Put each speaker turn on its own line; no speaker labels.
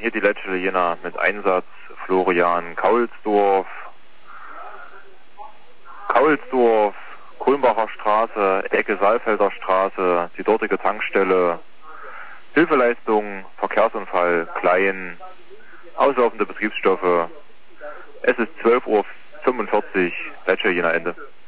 hier die Lecce Jena mit Einsatz Florian Kaulsdorf, Kulmbacher Straße, Ecke Saalfelder Straße, die dortige Tankstelle, Hilfeleistung, Verkehrsunfall, Klein, auslaufende Betriebsstoffe. Es ist 12:45 Uhr, Lecce Jena Ende.